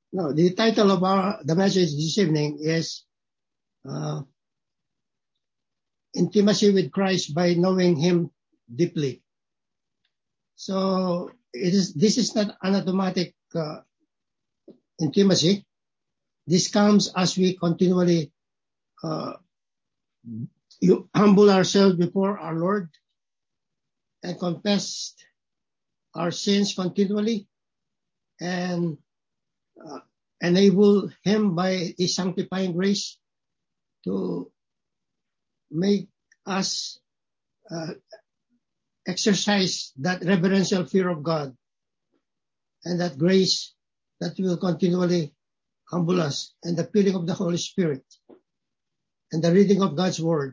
No, the title of the message this evening is Intimacy with Christ by Knowing Him Deeply. So this is not an automatic intimacy. This comes as we continually humble ourselves before our Lord and confess our sins continually and enable Him by His sanctifying grace to make us exercise that reverential fear of God and that grace that will continually humble us, and the filling of the Holy Spirit and the reading of God's Word,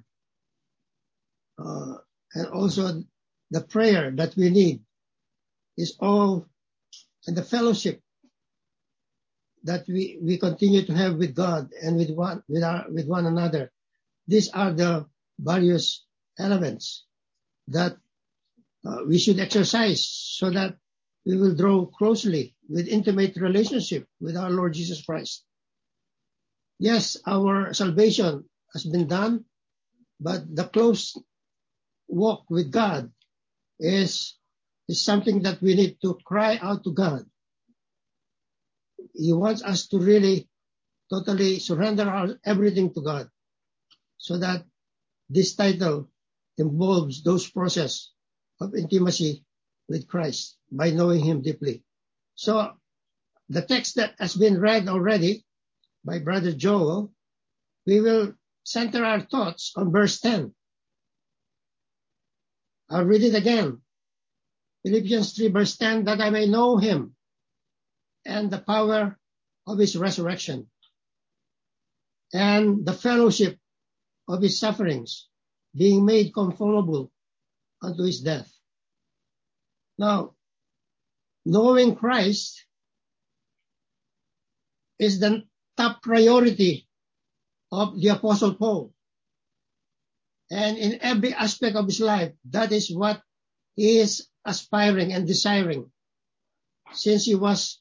and also the prayer that we need is all, and the fellowship that we continue to have with God and with one another. These are the various elements that we should exercise so that we will draw closely with intimate relationship with our Lord Jesus Christ. Yes, our salvation has been done, but the close walk with God is something that we need to cry out to God. He wants us to really totally surrender everything to God, so that this title involves those process of intimacy with Christ by knowing Him deeply. So the text that has been read already by Brother Joel, we will center our thoughts on verse 10. I'll read it again. Philippians 3 verse 10, that I may know Him and the power of His resurrection and the fellowship of His sufferings, being made conformable unto His death. Now, knowing Christ is the top priority of the Apostle Paul. And in every aspect of his life, that is what he is aspiring and desiring since he was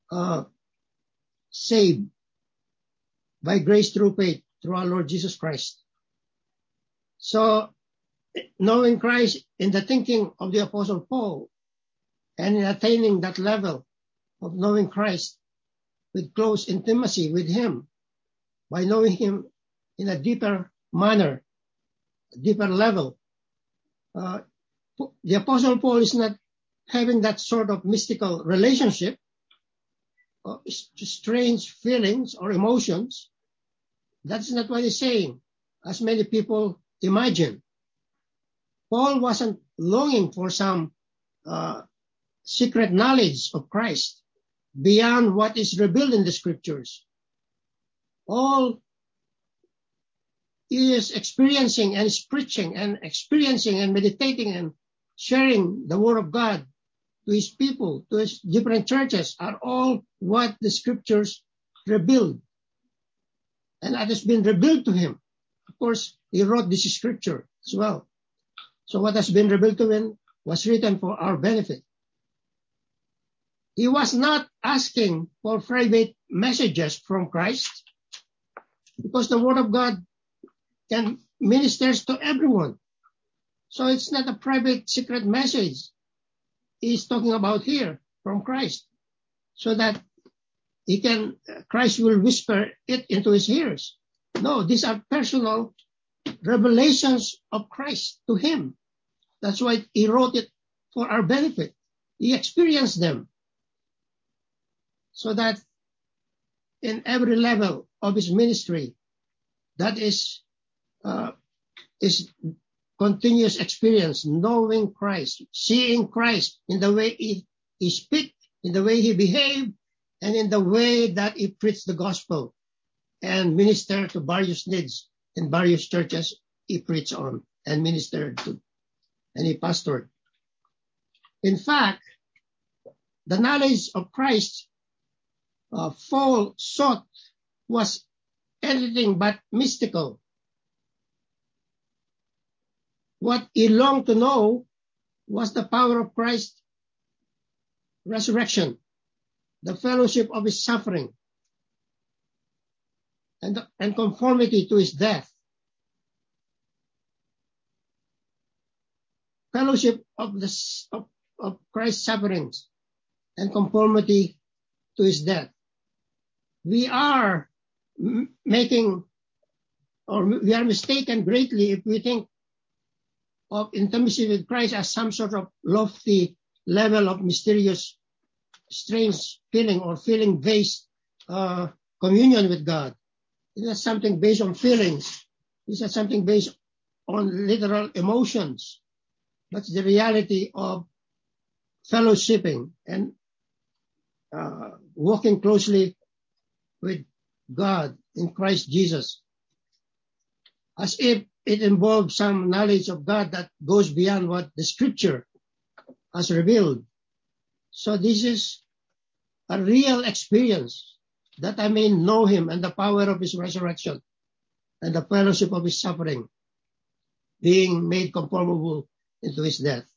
saved by grace through faith through our Lord Jesus Christ. So, knowing Christ in the thinking of the Apostle Paul and in attaining that level of knowing Christ with close intimacy with Him, by knowing Him in a deeper manner, a deeper level, the Apostle Paul is not having that sort of mystical relationship, or strange feelings or emotions. That's not what he's saying, as many people imagine. Paul wasn't longing for some secret knowledge of Christ beyond what is revealed in the Scriptures. All he is experiencing and is preaching and experiencing and meditating and sharing the Word of God to his people, to his different churches, are all what the Scriptures revealed. And that has been revealed to him. Of course, he wrote this Scripture as well. So what has been revealed to him was written for our benefit. He was not asking for private messages from Christ, because the Word of God can ministers to everyone. So it's not a private secret message he's talking about here from Christ, so that Christ will whisper it into his ears. No, these are personal revelations of Christ to him. That's why he wrote it for our benefit. He experienced them, so that in every level of his ministry, that is continuous experience, knowing Christ, seeing Christ in the way he speak, in the way he behaved, and in the way that he preached the gospel and ministered to various needs in various churches he preached on and ministered to, and he pastored. In fact, the knowledge of Christ Paul sought was anything but mystical. What he longed to know was the power of Christ's resurrection, the fellowship of his suffering, and conformity to his death. Fellowship of Christ's sufferings and conformity to his death. We are we are mistaken greatly if we think of intimacy with Christ as some sort of lofty level of mysterious, strange feeling or feeling-based communion with God. It's not something based on feelings. It's not something based on literal emotions. But the reality of fellowshipping and walking closely with God in Christ Jesus, as if it involves some knowledge of God that goes beyond what the Scripture has revealed. So this is a real experience, that I may know him and the power of his resurrection and the fellowship of his suffering, being made conformable unto his death.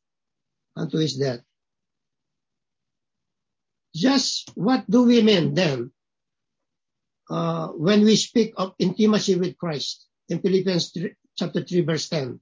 Just what do we mean then when we speak of intimacy with Christ in Philippians chapter 3, verse 10?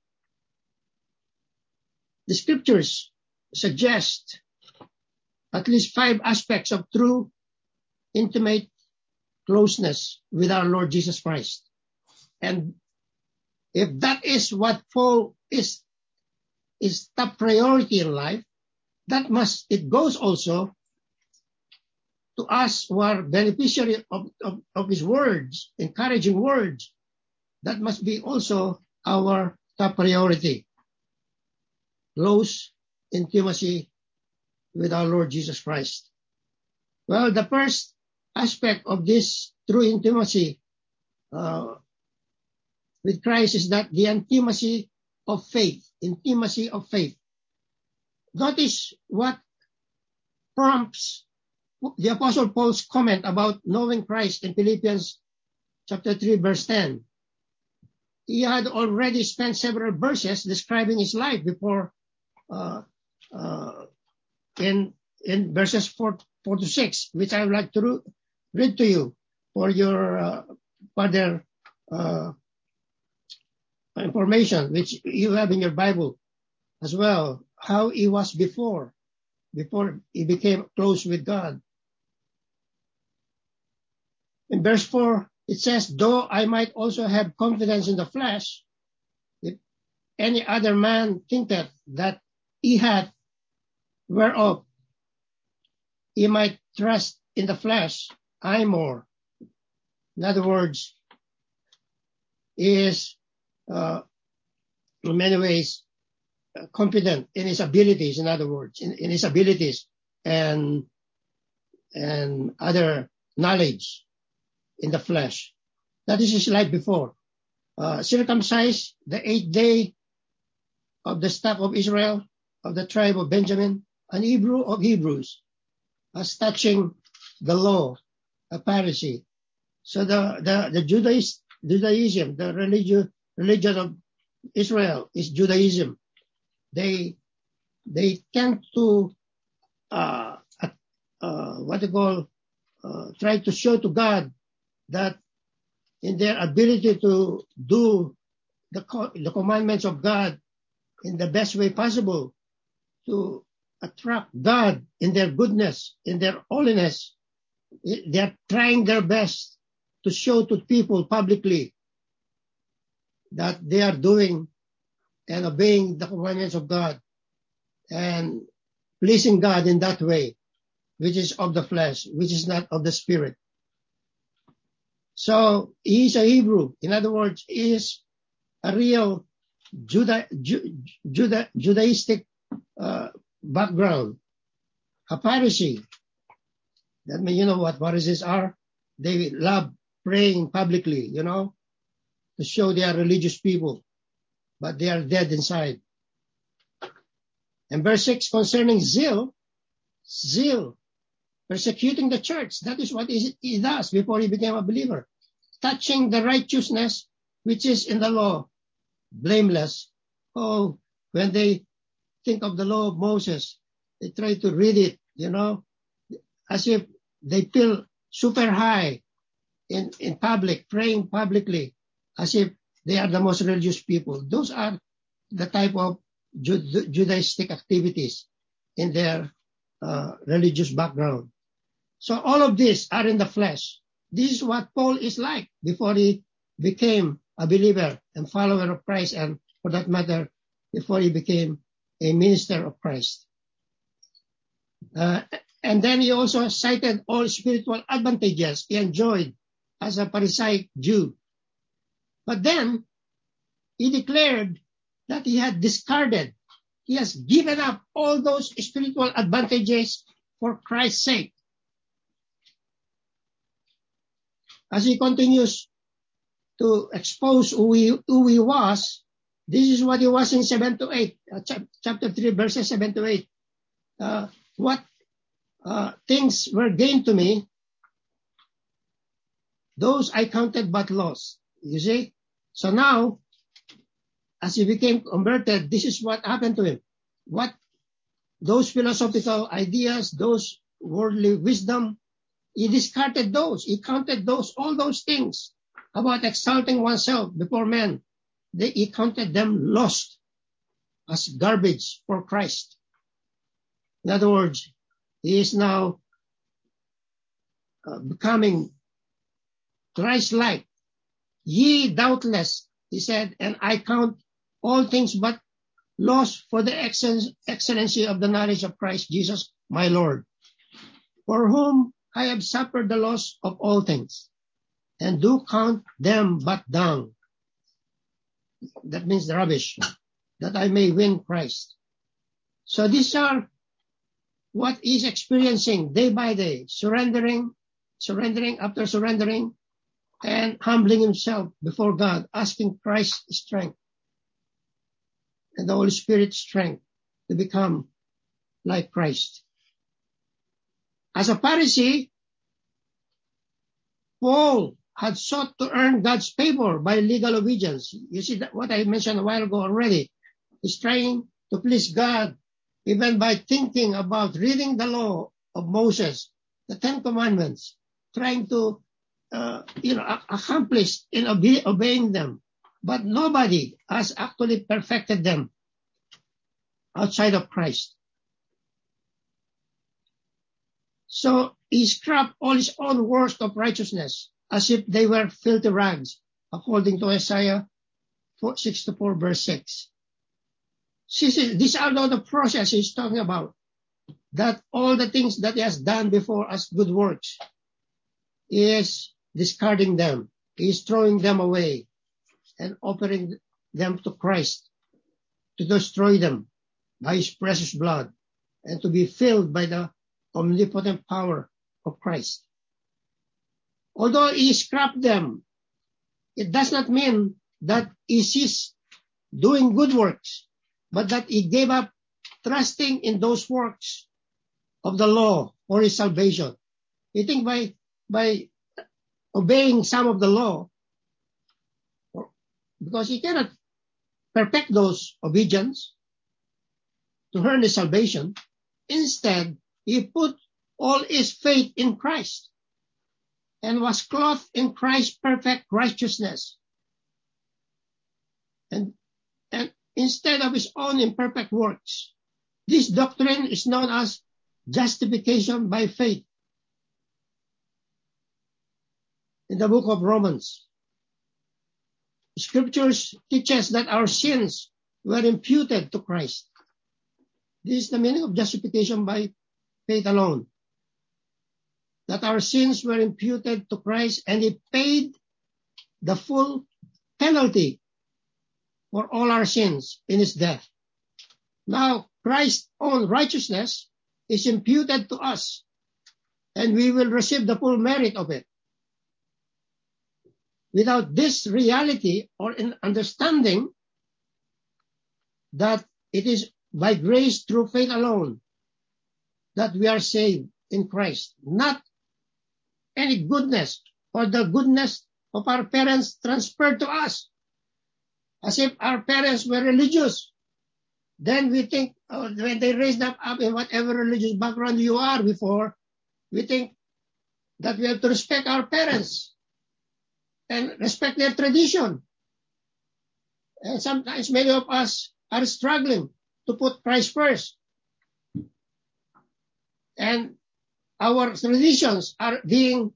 The scriptures suggest at least 5 aspects of true intimate closeness with our Lord Jesus Christ. And if that is what is top priority in life, it goes also to us who are beneficiary of his words, encouraging words. That must be also our top priority. Close intimacy with our Lord Jesus Christ. Well, the first aspect of this true intimacy with Christ is that the intimacy of faith. Notice what prompts the Apostle Paul's comment about knowing Christ in Philippians chapter 3, verse 10. He had already spent several verses describing his life before in verses 4 to 6, which I would like to read to you for your further information, which you have in your Bible as well, how he was before he became close with God. In verse 4, it says, though I might also have confidence in the flesh, if any other man thinketh that he hath whereof he might trust in the flesh, I more. In other words, he is in many ways confident in his abilities, in other words, in his abilities and other knowledge in the flesh. That is his life before. Circumcised the 8th day of the stock of Israel, of the tribe of Benjamin, an Hebrew of Hebrews, as touching the law, a Pharisee. So the Judaism, the religion of Israel is Judaism. They tend to try to show to God that in their ability to do the commandments of God in the best way possible, to attract God in their goodness, in their holiness, they are trying their best to show to people publicly that they are doing and obeying the commandments of God and pleasing God in that way, which is of the flesh, which is not of the spirit. So he is a Hebrew. In other words, he is a real Judaistic background. A Pharisee. That means, you know what Pharisees are? They love praying publicly, to show they are religious people, but they are dead inside. And verse 6, concerning zeal, persecuting the church. That is what he does before he became a believer. Touching the righteousness which is in the law, blameless. Oh, when they think of the law of Moses, they try to read it, as if they feel super high in public, praying publicly as if they are the most religious people. Those are the type of Judaistic activities in their religious background. So all of these are in the flesh. This is what Paul is like before he became a believer and follower of Christ, and for that matter, before he became a minister of Christ. And then he also cited all spiritual advantages he enjoyed as a Pharisaic Jew. But then he declared that he had discarded, he has given up all those spiritual advantages for Christ's sake. As he continues to expose who he was, this is what he was in 7 to 8, chapter 3, verses 7 to 8. What things were gained to me, those I counted but loss. You see? So now, as he became converted, this is what happened to him. What those philosophical ideas, those worldly wisdom, he discarded those. He counted those, all those things about exalting oneself before men. He counted them lost as garbage for Christ. In other words, he is now becoming Christ-like. Ye doubtless, he said, and I count all things but loss for the excellency of the knowledge of Christ Jesus, my Lord, for whom I have suffered the loss of all things, and do count them but dung. That means the rubbish, that I may win Christ. So these are what he's experiencing day by day, surrendering after surrendering, and humbling himself before God, asking Christ's strength and the Holy Spirit's strength to become like Christ. As a Pharisee, Paul had sought to earn God's favor by legal obedience. You see that what I mentioned a while ago already. He's trying to please God even by thinking about reading the law of Moses, the 10 Commandments, trying to accomplish in obeying them. But nobody has actually perfected them outside of Christ. So he scrapped all his own works of righteousness as if they were filthy rags, according to Isaiah 64 verse 6. These are all the process he's talking about. That all the things that he has done before as good works, he is discarding them. He is throwing them away and offering them to Christ to destroy them by his precious blood and to be filled by the omnipotent power of Christ. Although he scrapped them, it does not mean that he ceased doing good works, but that he gave up trusting in those works of the law for his salvation. You think by obeying some of the law, because he cannot perfect those obedience to earn his salvation. Instead, he put all his faith in Christ and was clothed in Christ's perfect righteousness. And instead of his own imperfect works. This doctrine is known as justification by faith. In the book of Romans, Scriptures teaches that our sins were imputed to Christ. This is the meaning of justification by faith alone. That our sins were imputed to Christ and he paid the full penalty for all our sins in his death. Now, Christ's own righteousness is imputed to us and we will receive the full merit of it. Without this reality or in understanding that it is by grace through faith alone that we are saved in Christ, not any goodness or the goodness of our parents transferred to us, as if our parents were religious. Then we think, when they raised up in whatever religious background you are before, we think that we have to respect our parents. and respect their tradition. And sometimes many of us are struggling to put Christ first. And our traditions are being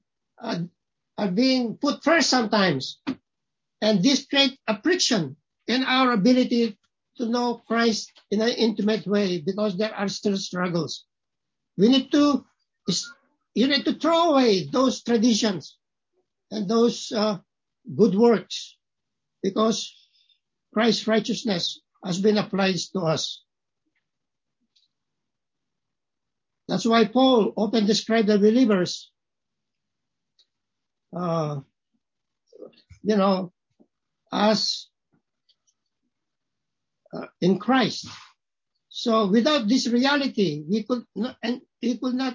put first sometimes. And this creates a friction in our ability to know Christ in an intimate way because there are still struggles. You need to throw away those traditions and those good works because Christ's righteousness has been applied to us. That's why Paul often described the believers, as in Christ. So without this reality, we could not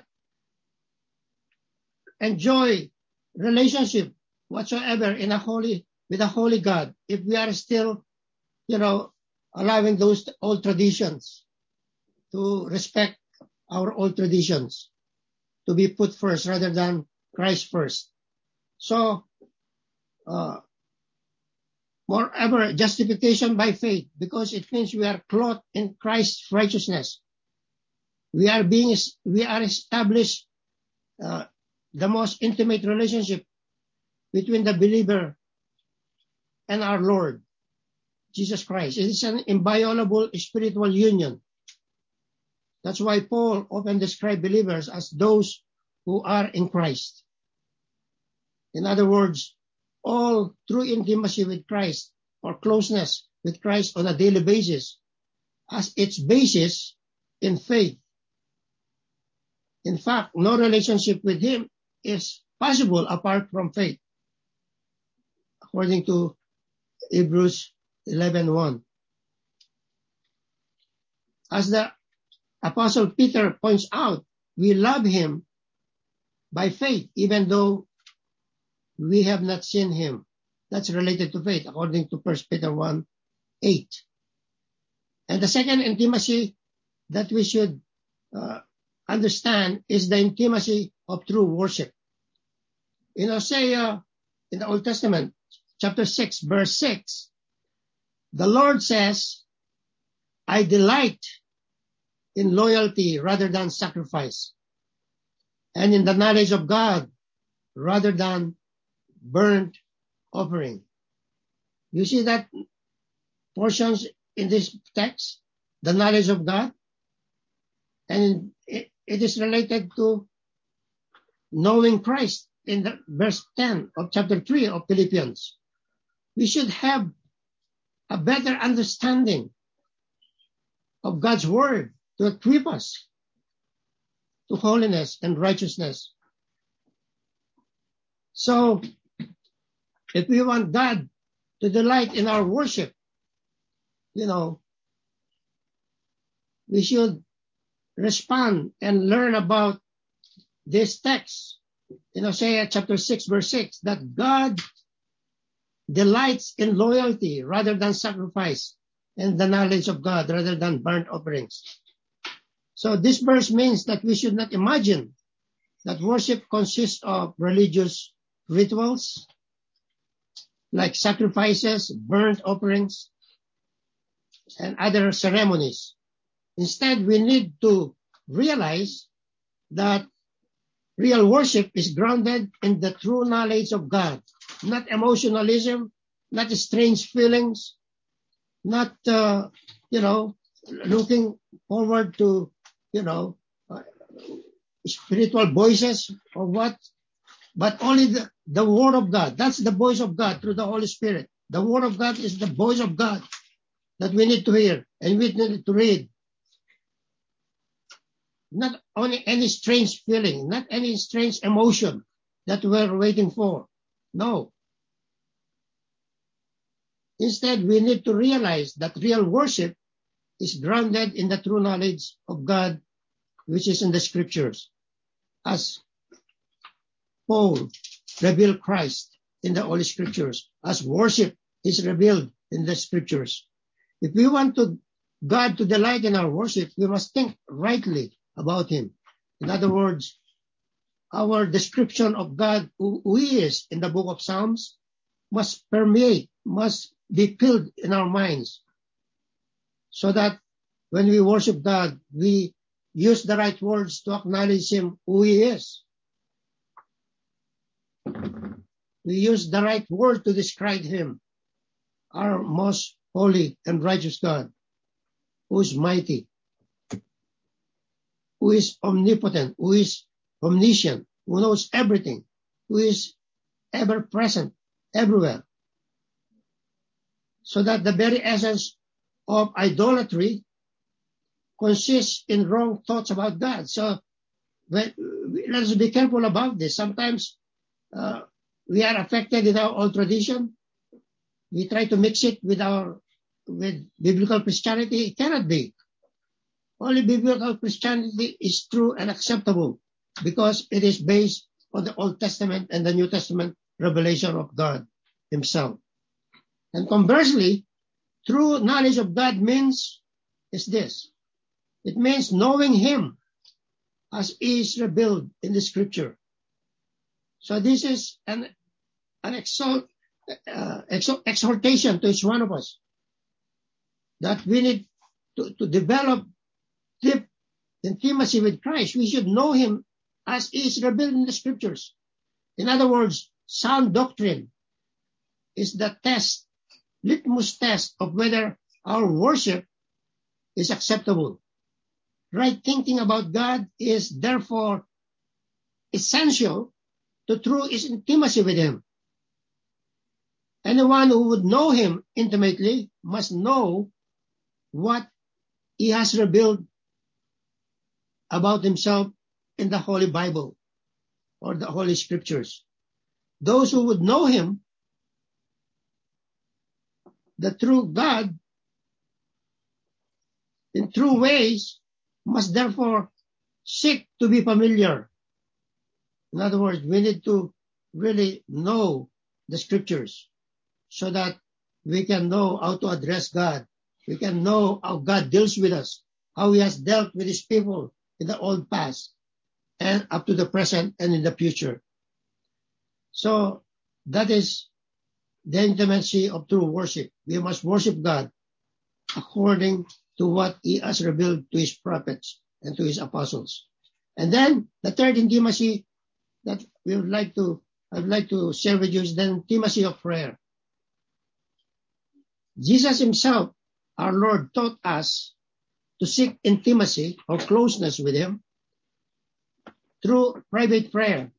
enjoy relationship whatsoever with a holy God if we are still, allowing those old traditions to respect our old traditions to be put first rather than Christ first. So, moreover, justification by faith, because it means we are clothed in Christ's righteousness. We are established the most intimate relationship between the believer and our Lord, Jesus Christ. It is an inviolable spiritual union. That's why Paul often describes believers as those who are in Christ. In other words, all true intimacy with Christ or closeness with Christ on a daily basis has its basis in faith. In fact, no relationship with Him is possible apart from faith, according to Hebrews 11:1. As the Apostle Peter points out, we love Him by faith, even though we have not seen Him. That's related to faith, according to 1 Peter 1:8. And the second intimacy that we should understand is the intimacy of true worship. In Hosea, in the Old Testament, chapter 6, verse 6, the Lord says, I delight in loyalty rather than sacrifice, and in the knowledge of God rather than burnt offering. You see that portions in this text, the knowledge of God, and it is related to knowing Christ in the verse 10 of chapter 3 of Philippians. We should have a better understanding of God's word to equip us to holiness and righteousness. So, if we want God to delight in our worship, we should respond and learn about this text in Hosea chapter 6, verse 6, that God delights in loyalty rather than sacrifice, and the knowledge of God rather than burnt offerings. So this verse means that we should not imagine that worship consists of religious rituals like sacrifices, burnt offerings, and other ceremonies. Instead, we need to realize that real worship is grounded in the true knowledge of God, not emotionalism, not strange feelings, not, looking forward to, spiritual voices or what, but only the Word of God. That's the voice of God through the Holy Spirit. The Word of God is the voice of God that we need to hear and we need to read. Not only any strange feeling, not any strange emotion that we're waiting for. No. Instead, we need to realize that real worship is grounded in the true knowledge of God, which is in the scriptures. As Paul revealed Christ in the Holy Scriptures, as worship is revealed in the scriptures. If we want God to delight in our worship, we must think rightly about Him. In other words, our description of God, who He is in the book of Psalms, must permeate, must be filled in our minds, so that when we worship God, we use the right words to acknowledge Him, who He is. We use the right word to describe Him, our most holy and righteous God, who is mighty, who is omnipotent, who is omniscient, who knows everything, who is ever present, everywhere. So that the very essence of idolatry consists in wrong thoughts about God. So let us be careful about this. Sometimes we are affected in our old tradition. We try to mix it with biblical Christianity. It cannot be. Only biblical Christianity is true and acceptable because it is based on the Old Testament and the New Testament revelation of God Himself. And conversely, true knowledge of God is this. It means knowing Him as He is revealed in the Scripture. So this is an exhortation to each one of us that we need to develop deep intimacy with Christ. We should know Him as He is revealed in the Scriptures. In other words, sound doctrine is the litmus test of whether our worship is acceptable. Right thinking about God is therefore essential to true intimacy with Him. Anyone who would know Him intimately must know what He has revealed about Himself in the Holy Bible or the Holy Scriptures. Those who would know Him, the true God, in true ways, must therefore seek to be familiar. In other words, we need to really know the Scriptures so that we can know how to address God. We can know how God deals with us, how He has dealt with His people in the old past and up to the present and in the future. So that is the intimacy of true worship. We must worship God according to what He has revealed to His prophets and to His apostles. And then the third intimacy that I'd like to share with you is the intimacy of prayer. Jesus Himself, our Lord, taught us to seek intimacy or closeness with Him through private prayer.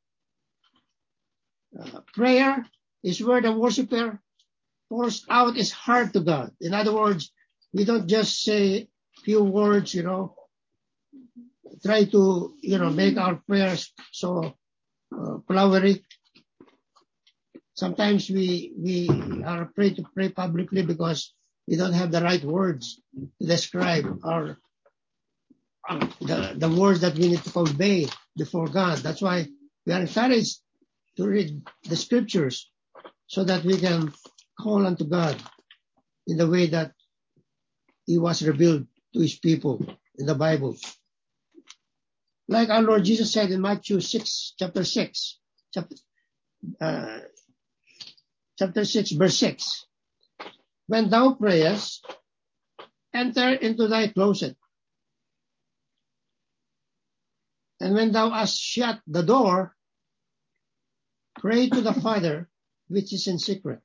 Prayer is where the worshiper pours out his heart to God. In other words, we don't just say few words, try to, make our prayers so flowery. Sometimes we are afraid to pray publicly because we don't have the right words to describe the words that we need to convey before God. That's why we are encouraged to read the Scriptures so that we can call unto God in the way that He was revealed to His people in the Bible. Like our Lord Jesus said in Matthew 6, chapter 6, verse 6, when thou prayest, enter into thy closet. And when thou hast shut the door, pray to the Father which is in secret.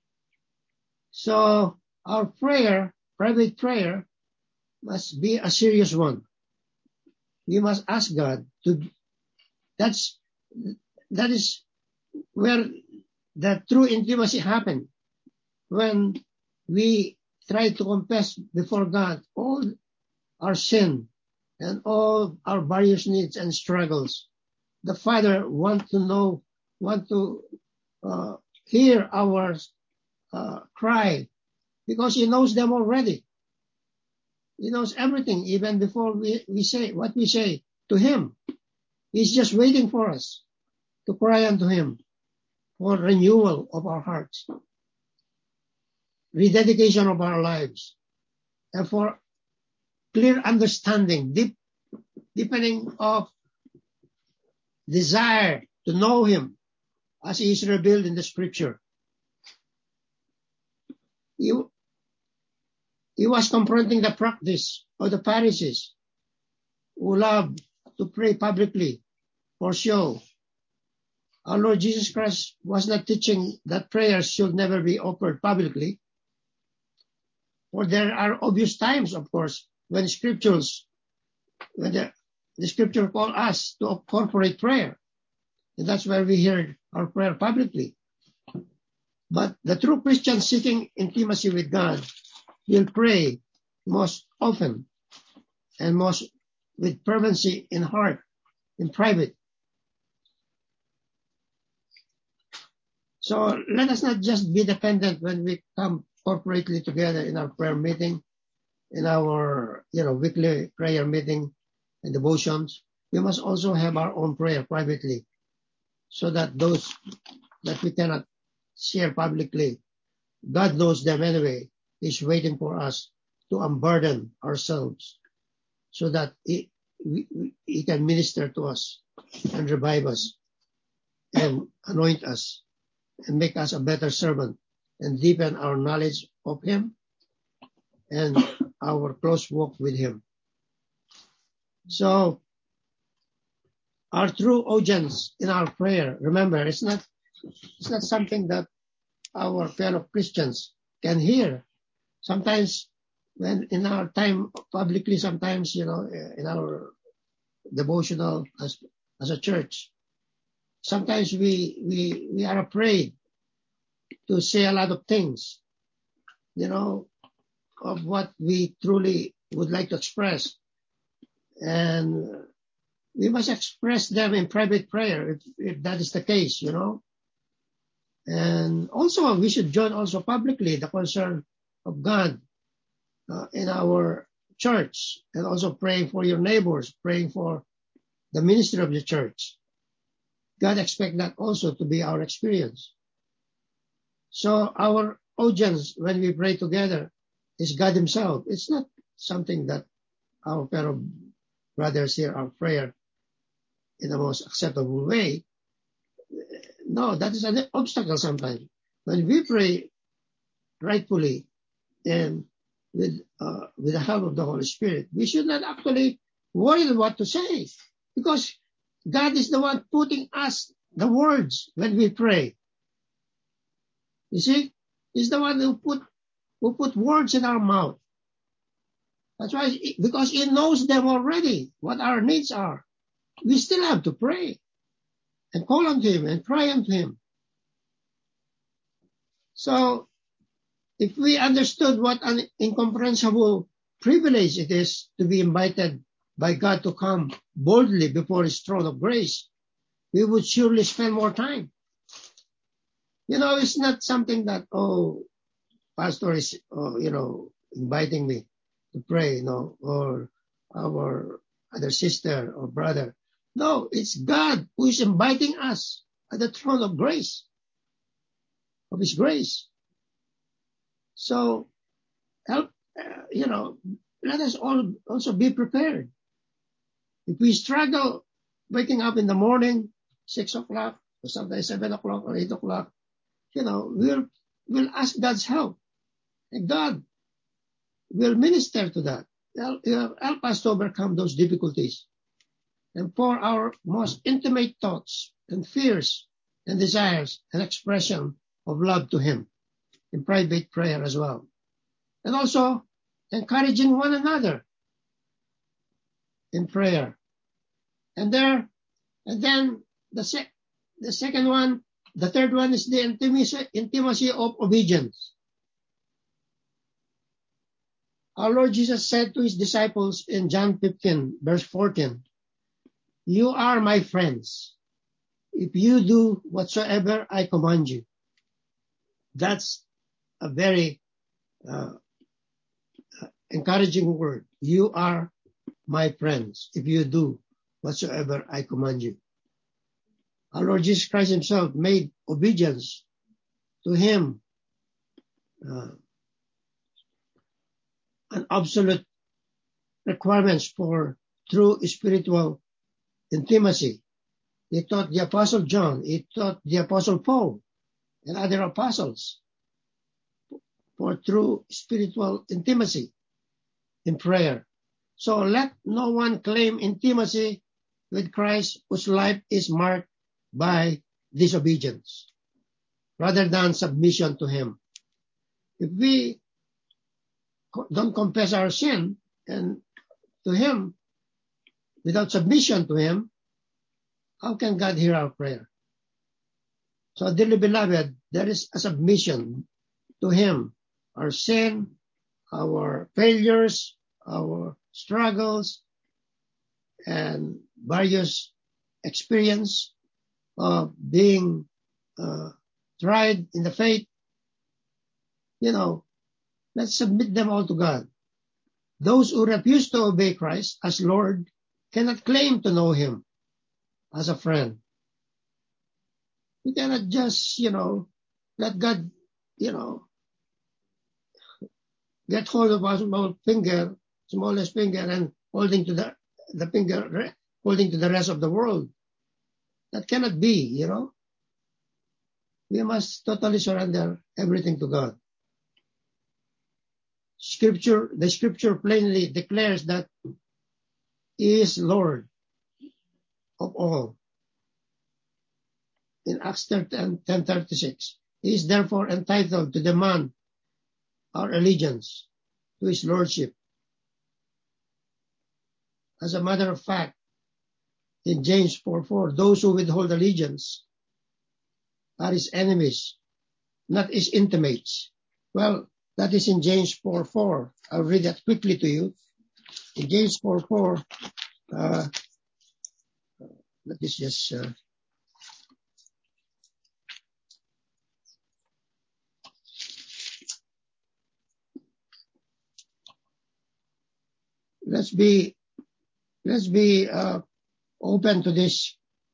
So our prayer, private prayer, must be a serious one. We must ask God that is where the true intimacy happens, when we try to confess before God all our sin and all our various needs and struggles. The Father want to hear our cry because He knows them already. He knows everything even before we say what we say to Him. He's just waiting for us to cry unto Him for renewal of our hearts, rededication of our lives, and for clear understanding, deepening of desire to know Him as He is revealed in the Scripture. He, he was confronting the practice of the Pharisees who loved to pray publicly for show. Our Lord Jesus Christ was not teaching that prayers should never be offered publicly. For there are obvious times, of course, when the scripture call us to corporate prayer. And that's where we hear our prayer publicly. But the true Christian seeking intimacy with God will pray most often and most with fervency in heart, in private. So let us not just be dependent when we come corporately together in our prayer meeting, in our weekly prayer meeting and devotions. We must also have our own prayer privately, so that those that we cannot share publicly, God knows them anyway. He's waiting for us to unburden ourselves so that He can minister to us and revive us and anoint us and make us a better servant and deepen our knowledge of Him and our close walk with Him. So our true audience in our prayer, remember, it's not something that our fellow Christians can hear. Sometimes when in our time publicly, sometimes, in our devotional as a church, sometimes we are afraid to say a lot of things, of what we truly would like to express. And we must express them in private prayer if that is the case, And also we should join also publicly the concern of God in our church, and also praying for your neighbors, praying for the ministry of the church. God expects that also to be our experience. So our audience when we pray together is God Himself. It's not something that our fellow brothers hear our prayer in the most acceptable way. No, that is an obstacle sometimes. When we pray rightfully and with the help of the Holy Spirit, we should not actually worry what to say, because God is the one putting us the words when we pray. You see, He's the one who put words in our mouth. That's why, because He knows them already, what our needs are. We still have to pray and call unto Him and cry unto Him. So, if we understood what an incomprehensible privilege it is to be invited by God to come boldly before His throne of grace, we would surely spend more time. It's not something that, pastor is, inviting me to pray, or our other sister or brother. No, it's God who is inviting us at the throne of grace, of His grace. So, let us all also be prepared. If we struggle waking up in the morning, 6 o'clock, or sometimes 7 o'clock or 8 o'clock, we'll ask God's help. And God will minister to that. Help us to overcome those difficulties and pour our most intimate thoughts and fears and desires and expression of love to Him in private prayer as well. And also encouraging one another in prayer. And then the second one, the third one is the intimacy of obedience. Our Lord Jesus said to His disciples in John 15, verse 14, "You are my friends if you do whatsoever I command you." That's a very encouraging word. You are my friends if you do whatsoever I command you. Our Lord Jesus Christ Himself made obedience to Him an absolute requirements for true spiritual intimacy. He taught the Apostle John, He taught the Apostle Paul, and other apostles for true spiritual intimacy in prayer. So let no one claim intimacy with Christ whose life is marked by disobedience rather than submission to him. If we don't confess our sin and to him without submission to him, how can God hear our prayer? So, dearly beloved, there is a submission to him. Our sin, our failures, our struggles, and various experience of being tried in the faith, let's submit them all to God. Those who refuse to obey Christ as Lord cannot claim to know him as a friend. We cannot just, let God, get hold of our smallest finger, and holding to the finger, holding to the rest of the world. That cannot be, We must totally surrender everything to God. The scripture plainly declares that he is Lord of all. In Acts 10:36, he is therefore entitled to demand our allegiance to his lordship. As a matter of fact, in James 4:4, those who withhold allegiance are his enemies, not his intimates. Well, that is in James 4:4. I'll read that quickly to you. In James 4:4, let us just let's be open to this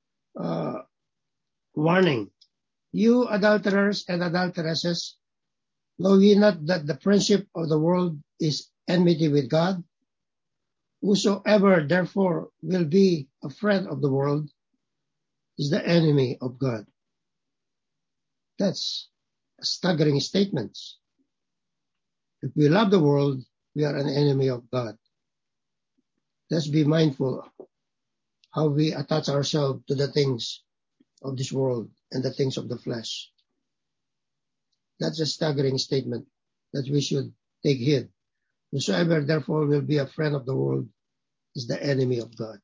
warning. You adulterers and adulteresses, know ye not that the friendship of the world is enmity with God? Whosoever therefore will be a friend of the world is the enemy of God. That's a staggering statement. If we love the world, we are an enemy of God. Let's be mindful how we attach ourselves to the things of this world and the things of the flesh. That's a staggering statement that we should take heed. Whosoever therefore will be a friend of the world is the enemy of God.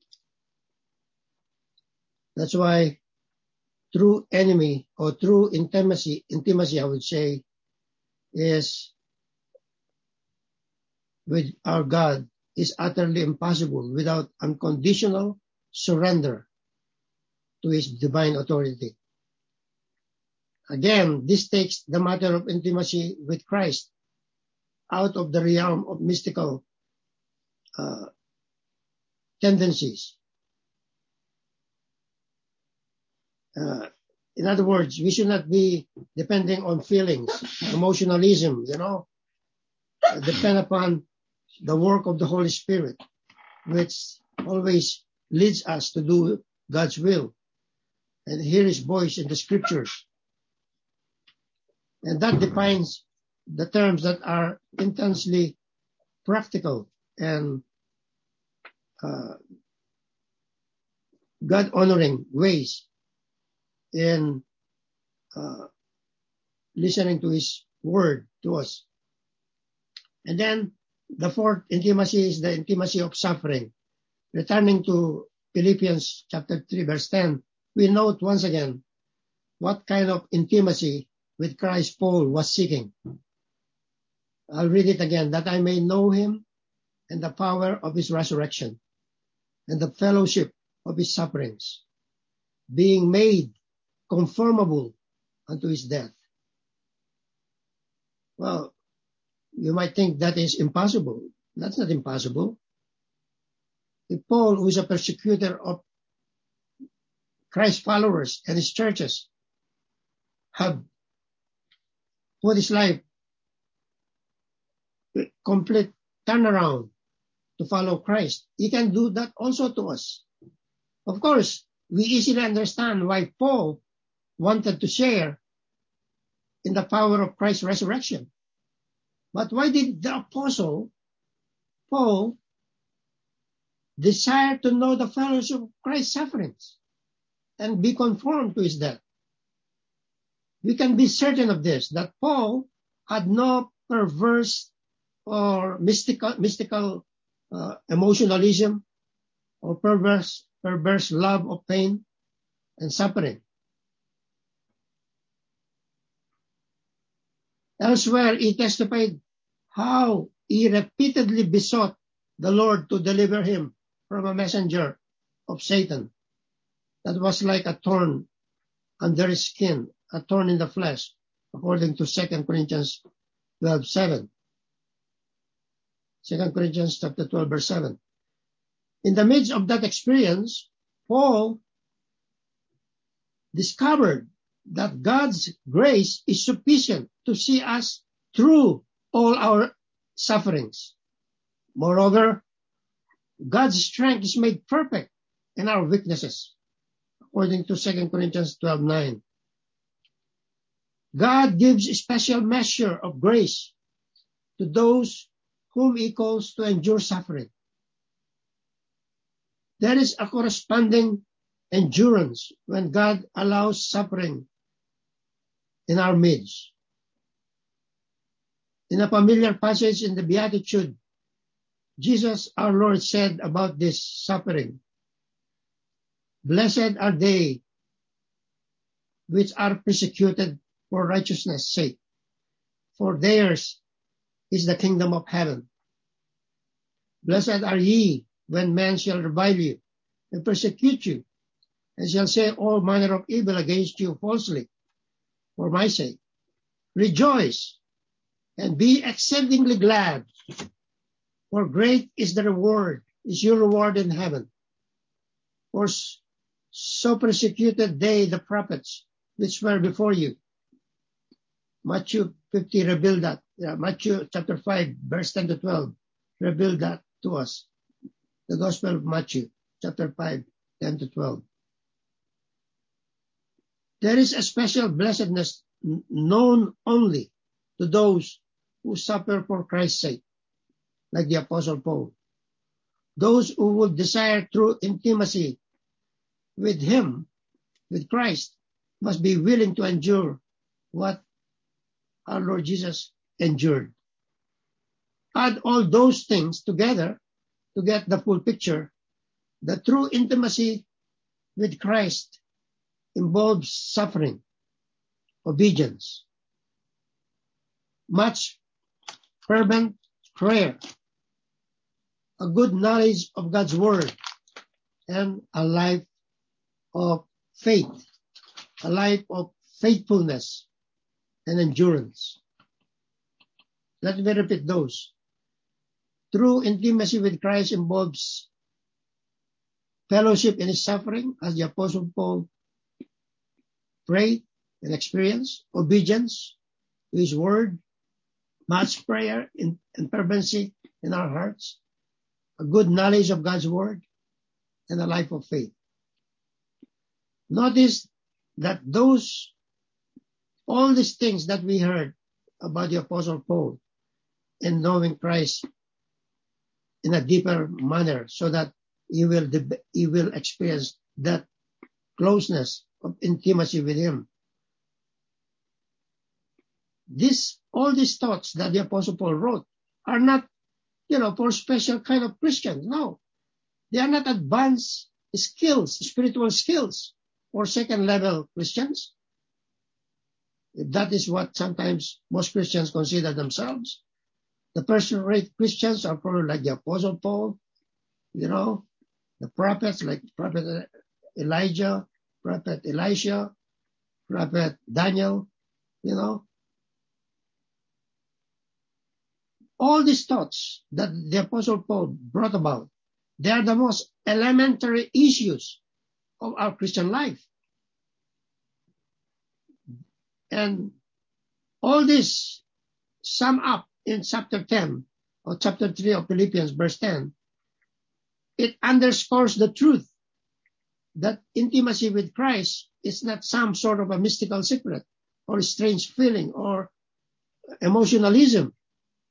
That's why true enemy or true intimacy, I would say, is with our God is utterly impossible without unconditional surrender to his divine authority. Again, this takes the matter of intimacy with Christ out of the realm of mystical tendencies. In other words, we should not be depending on feelings, emotionalism, depend upon the work of the Holy Spirit, which always leads us to do God's will and hear his voice in the scriptures. And that defines the terms that are intensely practical and God-honoring ways in listening to his word to us. And then the fourth intimacy is the intimacy of suffering. Returning to Philippians chapter 3, verse 10, we note once again what kind of intimacy with Christ Paul was seeking. I'll read it again. That I may know him and the power of his resurrection and the fellowship of his sufferings, being made conformable unto his death. Well, you might think that is impossible. That's not impossible. If Paul, who is a persecutor of Christ's followers and his churches, have put his life complete turnaround to follow Christ, he can do that also to us. Of course, we easily understand why Paul wanted to share in the power of Christ's resurrection. But why did the apostle Paul desire to know the fellowship of Christ's sufferings and be conformed to his death? We can be certain of this, that Paul had no perverse or mystical emotionalism or perverse love of pain and suffering. Elsewhere, he testified how he repeatedly besought the Lord to deliver him from a messenger of Satan that was like a thorn under his skin, a thorn in the flesh, according to 2 Corinthians 12:7. 2 Corinthians chapter 12, verse 7. In the midst of that experience, Paul discovered that God's grace is sufficient to see us through all our sufferings. Moreover, God's strength is made perfect in our weaknesses, according to 2 Corinthians 12:9. God gives a special measure of grace to those whom he calls to endure suffering. There is a corresponding endurance when God allows suffering in our midst. In a familiar passage in the Beatitude, Jesus, our Lord, said about this suffering, "Blessed are they which are persecuted for righteousness' sake, for theirs is the kingdom of heaven. Blessed are ye when men shall revile you and persecute you, and shall say all manner of evil against you falsely for my sake. Rejoice and be exceedingly glad, for great is your reward in heaven. For so persecuted they the prophets which were before you." Matthew 50 revealed that. Matthew chapter 5, verse 10 to 12 revealed that to us. The Gospel of Matthew chapter 5, 10 to 12. There is a special blessedness known only to those who suffer for Christ's sake, like the Apostle Paul. Those who would desire true intimacy with him, with Christ, must be willing to endure what our Lord Jesus endured. Add all those things together to get the full picture. The true intimacy with Christ involves suffering, obedience, much fervent prayer, a good knowledge of God's word, and a life of faith, a life of faithfulness and endurance. Let me repeat those. True intimacy with Christ involves fellowship in his suffering, as the Apostle Paul prayed and experienced, obedience to his word, much prayer and fervency in our hearts, a good knowledge of God's word, and a life of faith. Notice that all these things that we heard about the Apostle Paul in knowing Christ in a deeper manner, so that he will experience that closeness of intimacy with him. All these thoughts that the Apostle Paul wrote are not, for special kind of Christians. No, they are not advanced skills, spiritual skills, or second level Christians. If that is what sometimes most Christians consider themselves, the first-rate Christians are probably like the Apostle Paul, the prophets like Prophet Elijah, Prophet Elisha, Prophet Daniel, All these thoughts that the Apostle Paul brought about, they are the most elementary issues of our Christian life. And all this sum up in chapter 10 or chapter 3 of Philippians, verse 10. It underscores the truth that intimacy with Christ is not some sort of a mystical secret or a strange feeling or emotionalism.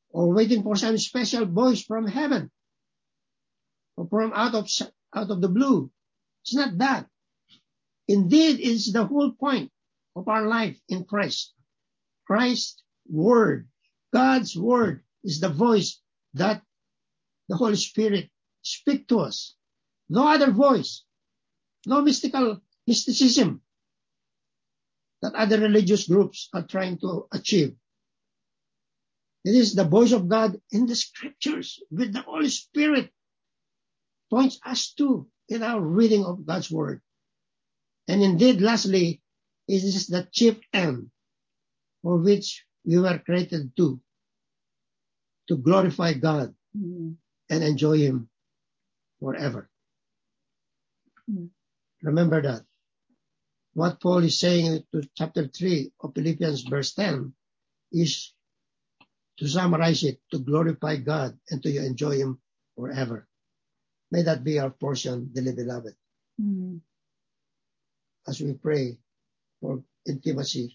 or waiting for some special voice from heaven or from out of the blue. It's not that. Indeed, it's the whole point of our life in Christ. Christ's word, God's word, is the voice that the Holy Spirit speaks to us. No other voice, no mysticism that other religious groups are trying to achieve. It is the voice of God in the scriptures with the Holy Spirit points us to in our reading of God's word. And indeed, lastly, it is the chief end for which we were created to glorify God and enjoy Him forever. Remember that. What Paul is saying to chapter 3 of Philippians verse 10 is, to summarize it, to glorify God and to enjoy Him forever. May that be our portion, dearly beloved. As we pray for intimacy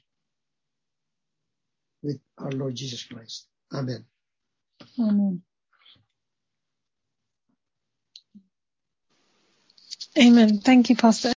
with our Lord Jesus Christ. Amen. Amen. Amen. Thank you, Pastor.